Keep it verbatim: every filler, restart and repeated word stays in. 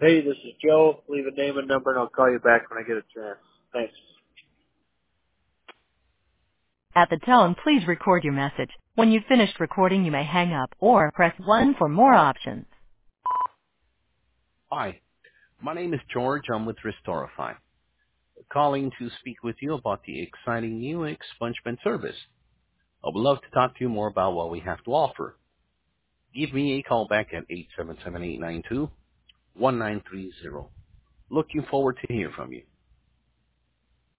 Hey, this is Joe. Leave a name and number, and I'll call you back when I get a chance. Thanks. At the tone, please record your message. When you've finished recording, you may hang up or press one for more options. Hi, my name is George. I'm with Restorify, calling to speak with you about the exciting new expungement service. I would love to talk to you more about what we have to offer. Give me a call back at eight seven seven, eight nine two, one nine three zero. Looking forward to hear from you.